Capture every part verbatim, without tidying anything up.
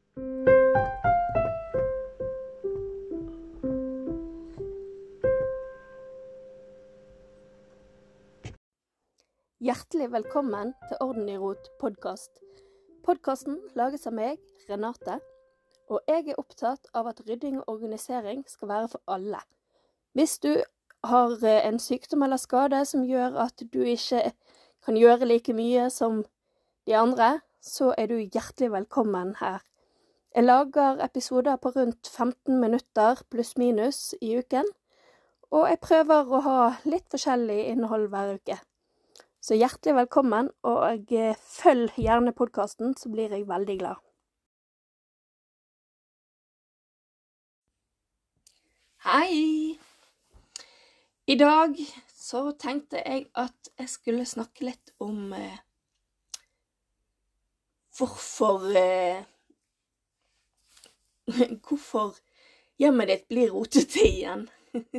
Hjertelig velkommen til Orden i Rot podcast. Podcasten lages av meg, Renate, og jeg er opptatt av at rydding og organisering skal være for alle. Hvis du har en sykdom eller skade som gjør at du ikke kan gjøre like mye som de andre, så er du hjertelig velkommen her. Jeg lager episoder på rundt femten minutter pluss minus i uken, og jeg prøver å ha litt forskjellig innhold hver uke. Så hjertelig velkommen, og følg gjerne podcasten, så blir jeg veldig glad. Hei! I dag så tenkte jeg at jeg skulle snakke litt om eh, hvorfor eh, hvorfor hjemmet ditt blir rotete igjen.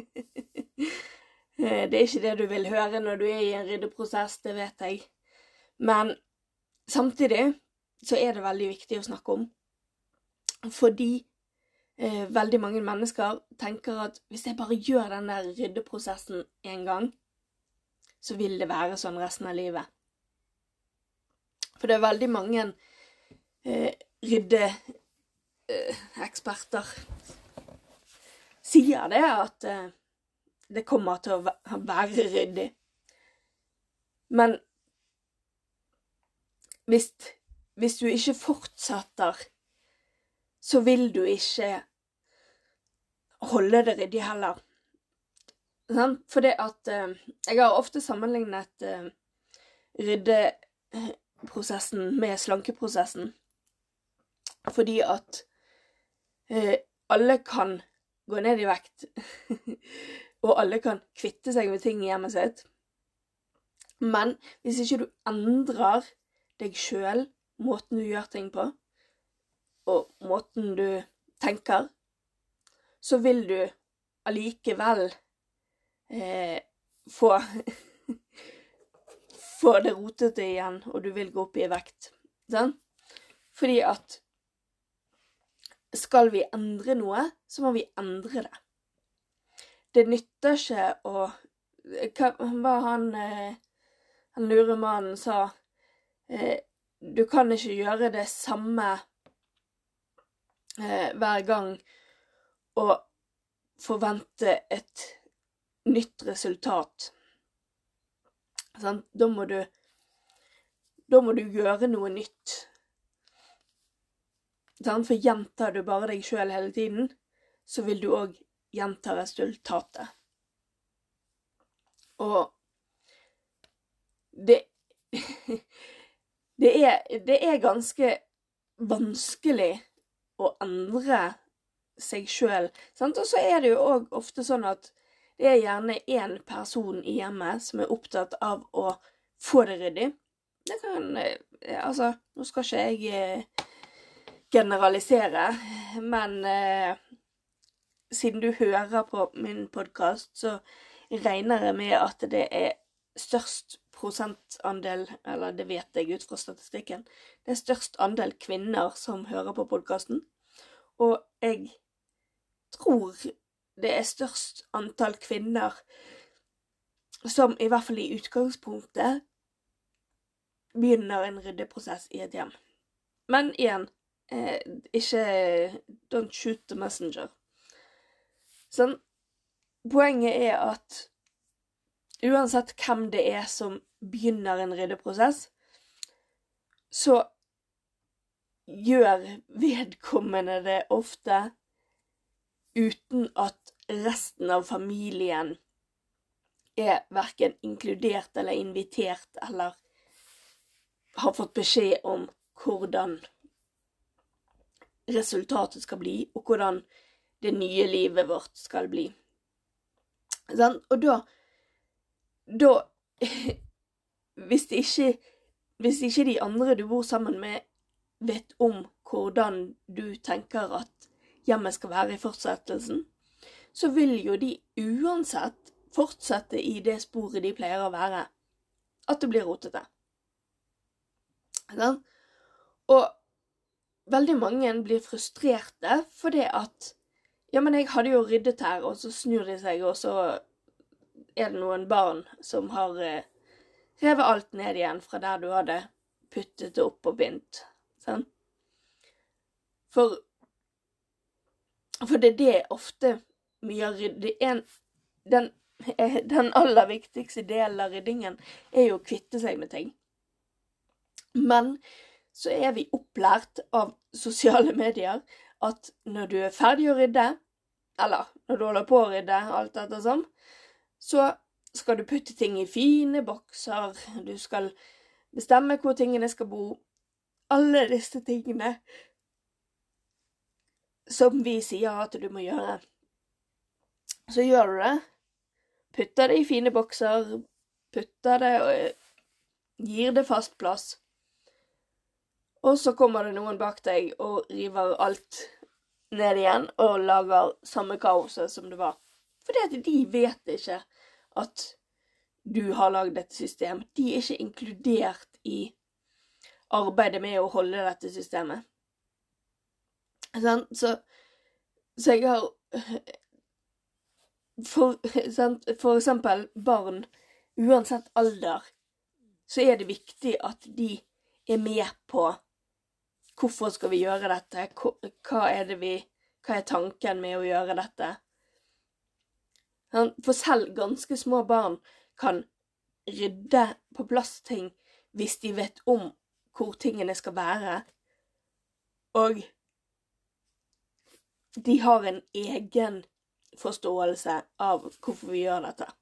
Det er ikke det du vil høre når du er i en ryddeprosess, det vet jeg. Men samtidig så er det veldig viktig å snakke om. Fordi eh, veldig mange mennesker tenker at hvis jeg bare gjør den der ryddeprosessen en gang, så vil det være sånn resten av livet. For det er veldig mange eh, ryddeeksperter eh, sier det at eh, det kommer til å være ryddig. Men hvis, hvis du ikke fortsetter, så vil du ikke holde det ryddig heller. For det at eh, jeg har ofte sammenlignet eh, ryddeprosessen med slankeprosessen. Fordi at eh, alle kan gå ned i vekt. Og alle kan kvitte seg med ting i hjemmet sitt. Men hvis ikke du endrer deg selv, måten du gjør ting på, og måten du tenker, så vil du allikevel eh, få, få det rotete igjen, og du vil gå opp i vekt. Sånn? Fordi at skal vi endre noe, så må vi endre det. Det nytter ikke å, hva han, han luremannen sa, du kan ikke gjøre det samme hver gang og forvente et nytt resultat. Da må du, da må du gjøre noe nytt. For gjentar du bare deg selv hele tiden, så vil du også gjenta resultatet. Og det, det, er, det er ganske vanskelig å endre seg selv. Sant? Og så er det jo også ofte sånn at det er gjerne en person i hjemmet som er opptatt av å få det ryddig. Det kan, altså, nå skal ikke jeg generalisere, men eh, siden du hører på min podcast, så regner jeg med at det er størst prosentandel, eller det vet jeg ut fra statistikken, det er størst andel kvinner som hører på podcasten. Og jeg tror det er størst antall kvinner som i hvert fall i utgangspunktet begynner en ryddeprosess i et hjem. Men igjen, eh, ikke don't shoot the messenger. Sånn, poenget er at uansett hvem det er som begynner en ryddeprosess, så gjør vedkommende det ofte uten at resten av familien er hverken inkludert eller invitert, eller har fått beskjed om hvordan resultatet skal bli, og hvordan det nye livet vårt skal bli. Sånn? Og da, da hvis, det ikke, hvis ikke de andre du bor sammen med vet om hvordan du tenker at hjemmet skal være i fortsettelsen, så vil jo de uansett fortsette i det sporet de pleier å være, at det blir rotete. Sånn? Og veldig mange blir frustrerte fordi at, ja, men jeg hadde jo ryddet her, og så snur de seg, og så er det noen barn som har eh, revet alt ned igjen fra der du hadde puttet det opp og begynt. Sånn? For, for det er det ofte mye av rydding, den, den aller viktigste delen av ryddingen er jo å kvitte seg med ting. Men så er vi opplært av sosiale medier at når du er ferdig å rydde, eller når du holder på å rydde, alt dette sånn, så skal du putte ting i fine bokser, du skal bestemme hvor tingene skal bo, alle disse tingene som vi sier at du må gjøre. Så gjør du det, putter det i fine bokser, putter det og gir det fast plass. Og så kommer det noen bak deg og river alt ned igjen og lager samme kaoset som det var. Fordi at de vet ikke at du har laget dette system. De er ikke inkludert i arbeidet med å holde dette systemet. Sånn? Så, så jeg har for, sånn, for eksempel barn, uansett alder, så er det viktig at de er med på hvorfor skal vi gjøre dette, hva er det vi, hva er tanken med å gjøre dette. For selv ganske små barn kan rydde på plass ting hvis de vet om hvor tingene skal være, og de har en egen forståelse av hvorfor vi gjør dette.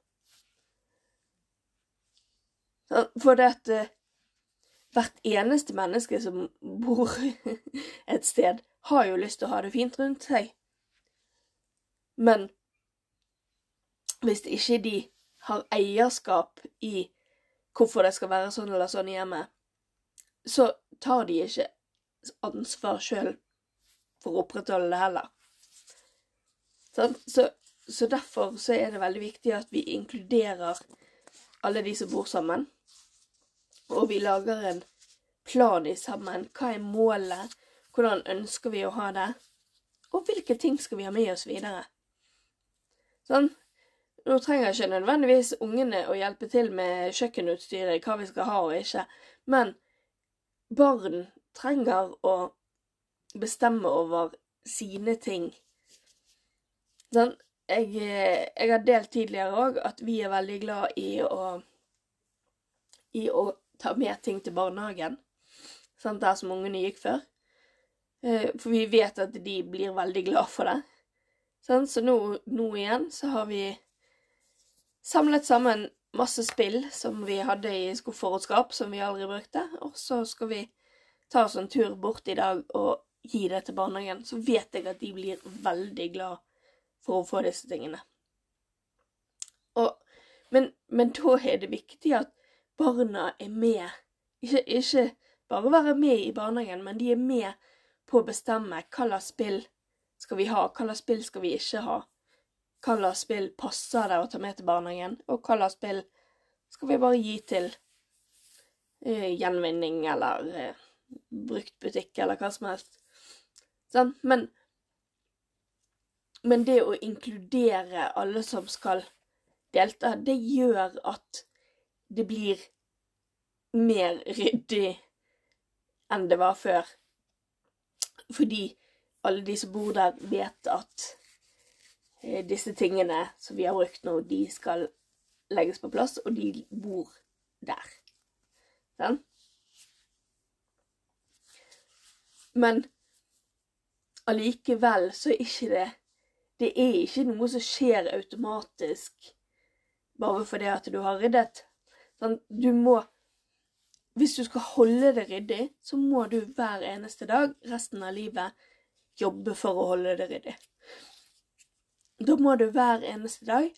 For det at hvert eneste menneske som bor et sted har jo lyst til å ha det fint rundt seg. Men hvis ikke de har eierskap i hvorfor det skal være sånn eller sånn hjemme, så tar de ikke ansvar selv for å opprettholde det heller. Så, så, så derfor så er det veldig viktig at vi inkluderer alle de som bor sammen, og vi lager en plan i sammen. Hva er målet? Hvordan ønsker vi å ha det? Og hvilke ting skal vi ha med oss videre? Sånn. Nå trenger ikke nødvendigvis ungene å hjelpe til med kjøkkenutstyret, hva vi skal ha og ikke. Men barn trenger å bestemme over sine ting. Sånn. Jeg, jeg har delt tidligere også at vi er veldig glad i å, i å ta med ting til barnehagen, sånn der som ungene gikk før. For vi vet at de blir veldig glad for det. Sånn, så nå, nå igjen så har vi samlet sammen masse spill som vi hadde i skuffer og skap, som vi aldri brukte, og så skal vi ta oss en tur bort i dag og gi det til barnehagen. Så vet jeg at de blir veldig glad for å få disse tingene. Og, men, men da er det viktig at barna er med, ikke, ikke bare være med i barnehagen, men de er med på å bestemme hva slags spill skal vi ha, hva slags spill skal vi ikke ha, hva slags spill passer det å ta med til barnehagen, og hva slags spill skal vi bare gi til uh, gjenvinning eller uh, bruktbutikk eller hva som helst. Sånn? Men, men det å inkludere alle som skal delta, det gjør at det blir mer ryddig enn det var før. Fordi alle de som bor der vet at eh, disse tingene som vi har brukt nå, de skal legges på plass, og de bor der. Sånn? Men allikevel så er ikke det, det er ikke noe som skjer automatisk bare fordi at du har ryddet. Sånn, du må, hvis du skal holde det ryddig, så må du hver eneste dag, resten av livet, jobbe for å holde det ryddig. Da må du hver eneste dag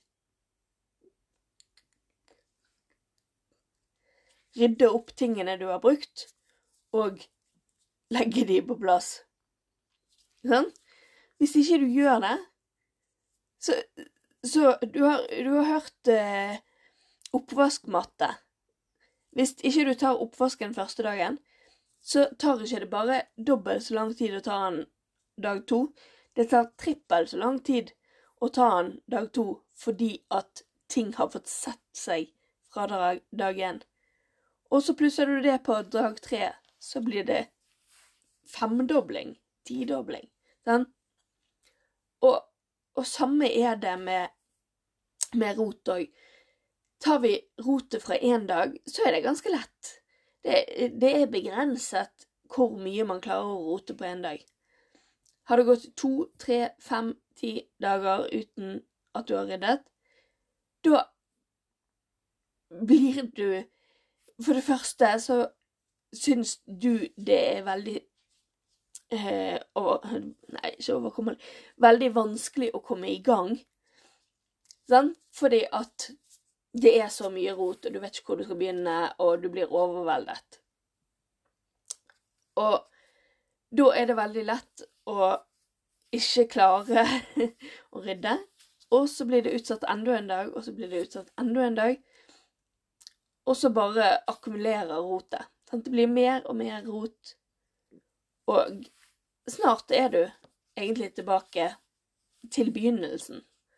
rydde opp tingene du har brukt, og legge de på plass. Sånn? Hvis ikke du gjør det, så, så du, har, du har hørt eh, oppvaskmatte. Hvis ikke du tar oppvasken første dagen, så tar ikke det bare dobbelt så lang tid å ta den dag to. Det tar trippelt så lang tid å ta den dag to, fordi at ting har fått sett seg fra dag, dag en. Og så plusser du det på dag tre, så blir det femdobling, tidobling. Den. Og, og samme er det med, med rot også. Tar vi rotet fra en dag, så er det ganske lett. Det, det er begrenset hvor mye man klarer å rote på en dag. Har det gått to, tre, fem, ti dager uten at du har ryddet, da blir du, for det første så syns du det er veldig, eh, over, nei, ikke overkommelig, veldig vanskelig å komme i gang, sånn? Fordi at det er så mye rot, og du vet ikke hvor du skal begynne, og du blir overveldet. Og da er det veldig lett å ikke klare å rydde, og så blir det utsatt enda en dag, og så blir det utsatt enda en dag, og så bare akkumulerer rotet. Det blir mer og mer rot, og snart er du egentlig tilbake til begynnelsen.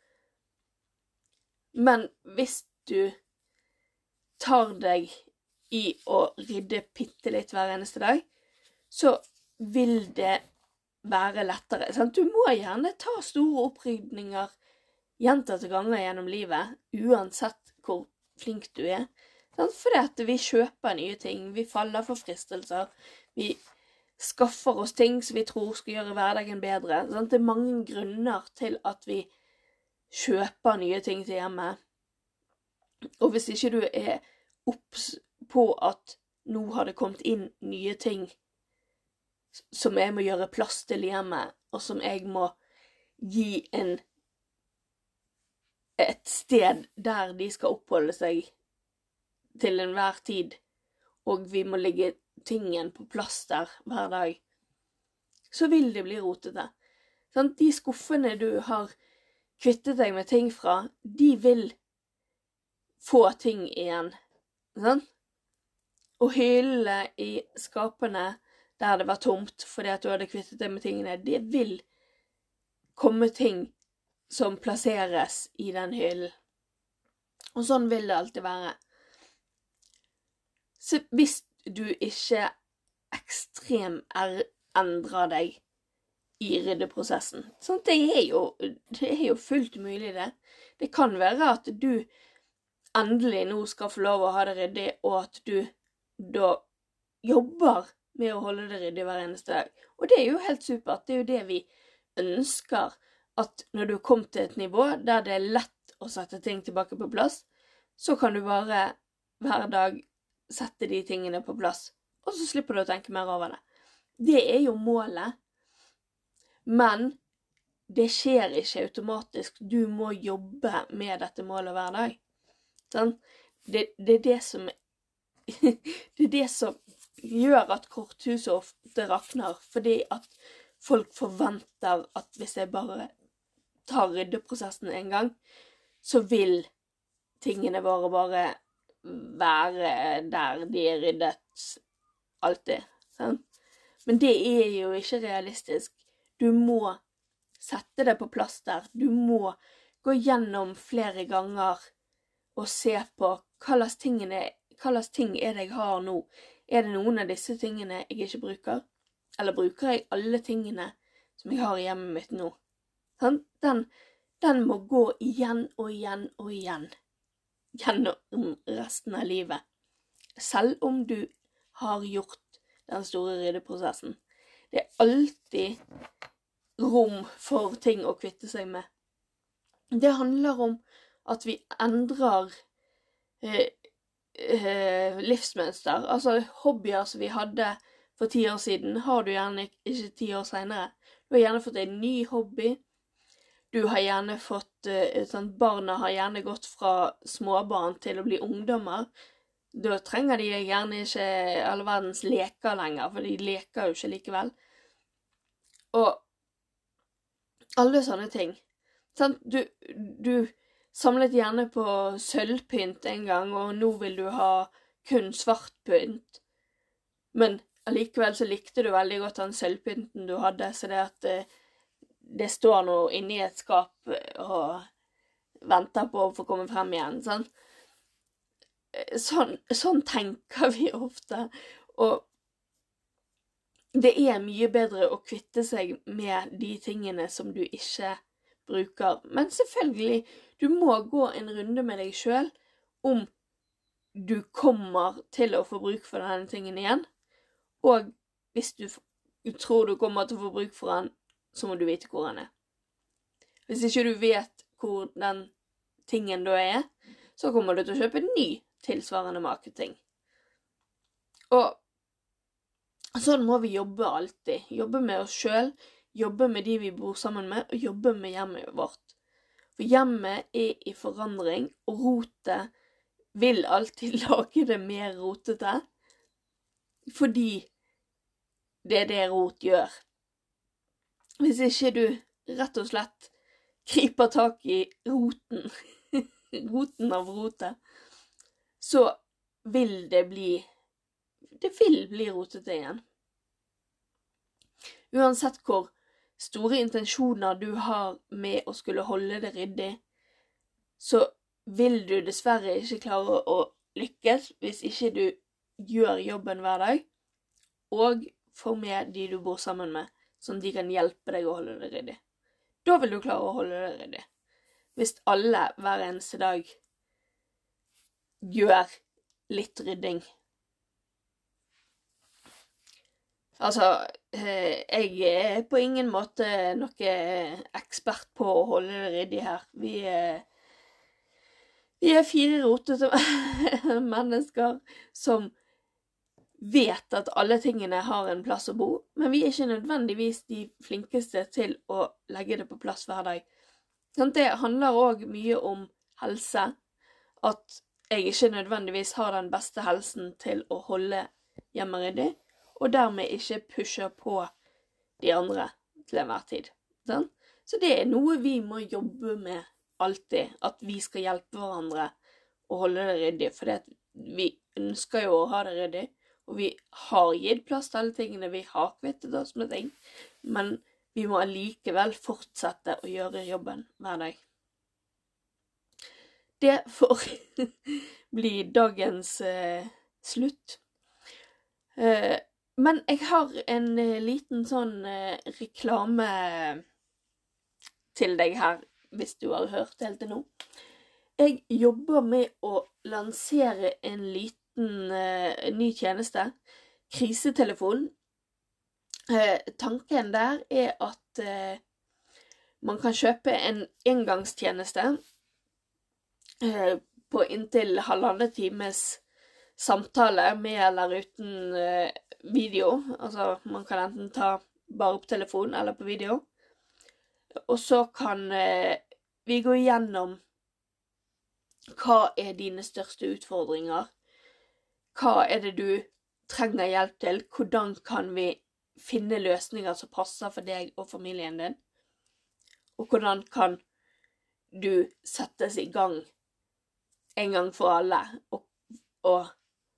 Men hvis du tar deg i å rydde bitte litt hver eneste dag, så vil det være lettere. Sant? Du må gjerne ta store opprydninger gjentatte ganger gjennom livet, uansett hvor flink du er. Sant? Fordi at vi kjøper nye ting, vi faller for fristelser, vi skaffer oss ting som vi tror skal gjøre hverdagen bedre. Sant? Det er mange grunner til at vi kjøper nye ting til hjemme. Og hvis ikke du er obs på at nå har det kommet inn nye ting som jeg må gjøre plass til hjemme, og som jeg må gi en, et sted der de skal oppholde seg til enhver tid, og vi må legge tingen på plass der hver dag, så vil det bli rotete. Sånn, de skuffene du har kvittet deg med ting fra, de vil få ting igjen. Sånn? Og hyllene i skapene der det var tomt fordi at du hadde kvittet deg med tingene, det vil komme ting som plasseres i den hyllen. Og sånn vil det alltid være. Så hvis du ikke ekstrem endrer deg i ryddeprosessen, sånn, det er jo, det er jo fullt mulig det. Det kan være at du endelig nå skal få lov å ha det ryddig, og at du da jobber med å holde det ryddig hver eneste dag. Og det er jo helt supert. Det er jo det vi ønsker, at når du kommer til et nivå der det er lett å sette ting tilbake på plass, så kan du bare hver dag sette de tingene på plass, og så slipper du å tenke mer over det. Det er jo målet, men det skjer ikke automatisk. Du må jobbe med dette målet hver dag. Sånn? Det, det er det som det er det som gjør at korthuset ofte rakner, fordi at folk forventer at hvis jeg bare tar ryddeprosessen en gang, så vil tingene våre bare være der de er ryddet alltid. Sant? Men det er jo ikke realistisk. Du må sette det på plass der. Du må gå gjennom flere ganger og se på hva slags tingene, hva slags ting er det jeg har nå. Er det noen av disse tingene jeg ikke bruker? Eller bruker jeg alle tingene som jeg har i hjemmet mitt nå? Sånn? Den, den må gå igjen og igjen og igjen gjennom resten av livet. Selv om du har gjort den store ryddeprosessen. Det er alltid rom for ting å kvitte seg med. Det handler om at vi endrer eh, eh, livsmønster. Altså hobbyer som vi hadde for ti år siden, har du gjerne ikke ti år senere. Du har gjerne fått en ny hobby. Du har gjerne fått, eh, sånn, barna har gjerne gått fra småbarn til å bli ungdommer. Da trenger de gjerne ikke alle verdens leker lenger, for de leker jo ikke likevel. Og alle sånne ting. Sånn, du, du samlet gjerne på sølvpynt en gang, og nå vil du ha kun svart pynt. Men allikevel så likte du veldig godt den sølvpynten du hadde, så det at det, det står noe inne i et skap og venter på å få komme frem igjen, sant? Sånn, sånn tenker vi ofte, og det er mye bedre å kvitte seg med de tingene som du ikke bruker. Men selvfølgelig, du må gå en runde med deg selv om du kommer til å få bruk for denne tingen igjen. Og hvis du tror du kommer til å få bruk for den, så må du vite hvor den er. Hvis ikke du vet hvor den tingen da er, så kommer du til å kjøpe en ny tilsvarende marketing. Og sånn må vi jobbe alltid. Jobbe med oss selv, jobbe med de vi bor sammen med, og jobbe med hjemmet vårt. For hjemmet er i forandring, og rotet vil alltid lage det mer rotete, fordi det er det rot gjør. Hvis ikke du rett og slett griper tak i roten, roten av rotet, så vil det bli, det vil bli rotete igjen. Uansett hvor store intensjoner du har med å skulle holde det ryddig, så vil du dessverre ikke klare å lykkes hvis ikke du gjør jobben hver dag, og får med de du bor sammen med, sånn at de kan hjelpe deg å holde det ryddig. Da vil du klare å holde det ryddig. Hvis alle hver eneste dag gjør litt rydding. Altså, jeg er på ingen måte noe ekspert på å holde det ryddig her. Vi er, vi er fire rotete mennesker som vet at alle tingene har en plass å bo, men vi er ikke nødvendigvis de flinkeste til å legge det på plass hver dag. Det handler også mye om helse, at jeg ikke nødvendigvis har den beste helsen til å holde hjemme ryddig, og dermed ikke pusher på de andre til enhver tid. Så det er noe vi må jobbe med alltid, at vi skal hjelpe hverandre å holde det ryddig, for vi ønsker jo å ha det ryddig, og vi har gitt plass til alle tingene, vi har kvittet oss med ting, men vi må allikevel fortsette å gjøre jobben hver dag. Det får bli dagens eh, slutt. Eh, men jeg har en eh, liten sånn eh, reklame til deg her, hvis du har hørt helt til nå. Jeg jobber med å lansere en liten Uh, ny tjeneste, krisetelefon. Uh, tanken der er at uh, man kan kjøpe en engangstjeneste uh, på inntil halvannen times samtale med eller uten uh, video. Altså man kan enten ta bare opp telefon eller på video. Og så kan uh, vi gå igjennom hva er dine største utfordringer. Hva er det du trenger hjelp til? Hvordan kan vi finne løsninger som passer for deg og familien din? Og hvordan kan du settes i gang en gang for alle og, og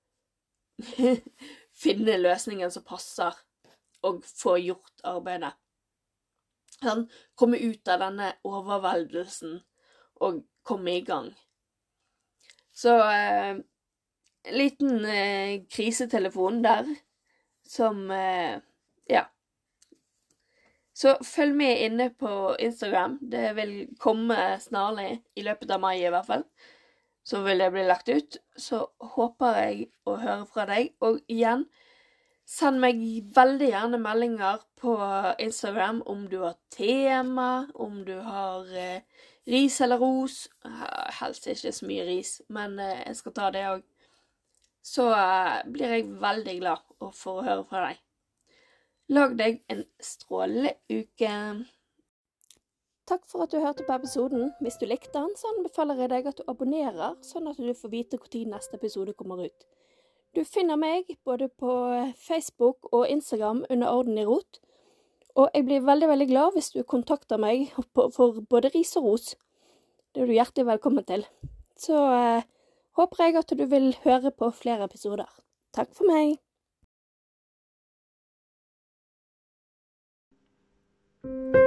finne løsninger som passer og få gjort arbeidet? Sånn, komme ut av denne overveldelsen og komme i gang. Så eh, en liten eh, krisetelefon der, som, eh, ja. Så følg med inne på Instagram, det vil komme snarlig, i løpet av mai i hvert fall, så vil det bli lagt ut. Så håper jeg å høre fra deg, og igjen, send meg veldig gjerne meldinger på Instagram om du har tema, om du har eh, ris eller ros, helst ikke så mye ris, men eh, jeg skal ta det også. Så uh, blir jeg veldig glad for å høre fra deg. Lag deg en strålende uke. Takk for at du hørte på episoden. Hvis du likte den, så anbefaler jeg deg at du abonnerer, sånn at du får vite hvor tid neste episode kommer ut. Du finner meg både på Facebook og Instagram under Orden i Rot, og jeg blir veldig, veldig glad hvis du kontakter meg for både ris og ros. Det er du hjertelig velkommen til. Så uh, håper jeg at du vil høre på flere episoder. Takk for meg! det.